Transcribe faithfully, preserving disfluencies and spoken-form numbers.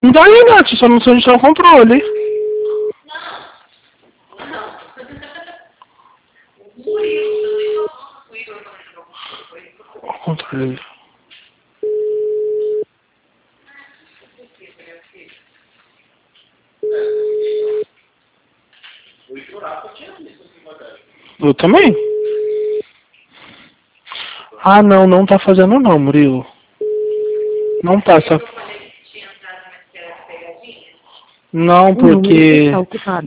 Não dá aí, Nath, só não sei onde está o controle. O controle. Eu também. Ah, não, não tá fazendo não, Murilo. Não tá, só... Não, porque...